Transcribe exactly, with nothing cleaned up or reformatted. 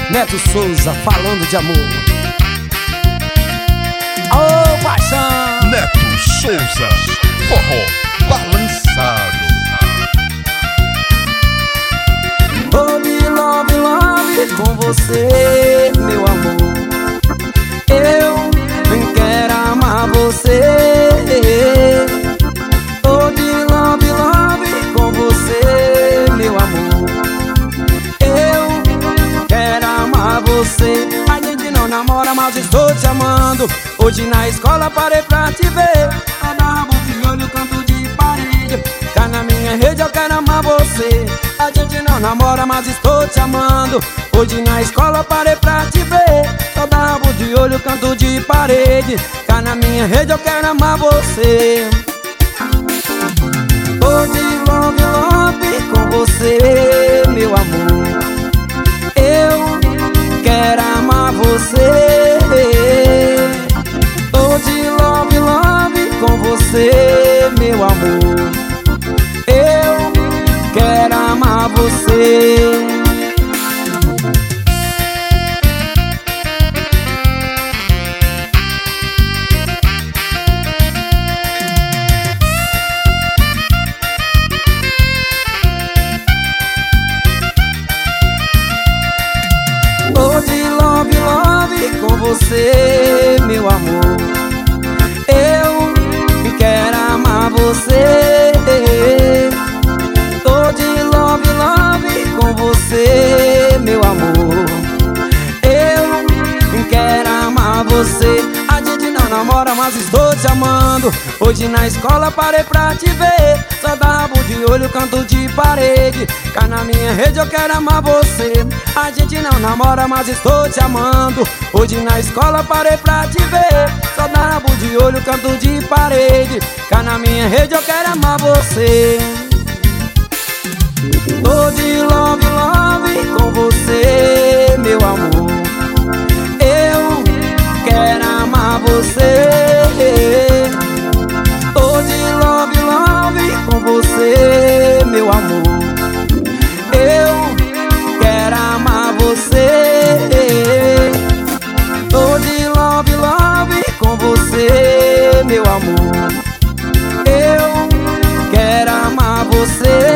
Neto Souza falando de amor. Ô, oh, paixão! Neto Souza, forró balançado. Tô de love, love com você, meu amor. Eu quero amar você. Tô de love, love com você, meu amor. Eu quero amar você. A gente não namora, mas estou te amando. Hoje na escola parei pra te ver. Rabo de olho, canto de parede. Cá na minha rede eu quero amar você. A gente não namora, mas estou te amando. Hoje na escola parei pra te ver. Só dá rabo de olho, canto de parede. Cá na minha rede eu quero amar você. Tô de love, love com você, meu amor. Eu quero amar você. Tô de love, love com você, meu amor. Eu quero amar você. Tô de love, love com você, meu amor. Eu quero amar você. Tô de love, love com você, meu amor. Eu quero amar você. A gente não namora, mas estou te amando. Hoje na escola parei pra te ver. Só dá rabo de olho, canto de parede. Cá na minha rede eu quero amar você. A gente não namora, mas estou te amando. Hoje na escola parei pra te ver. Só dá rabo de olho, canto de parede. Cá na minha rede eu quero amar você. Tô de love, love com você, meu amor. Eu quero amar você. Tô de love, love com você, meu amor. Eu quero amar você. Tô de love, love com você, meu amor. Eu quero amar você.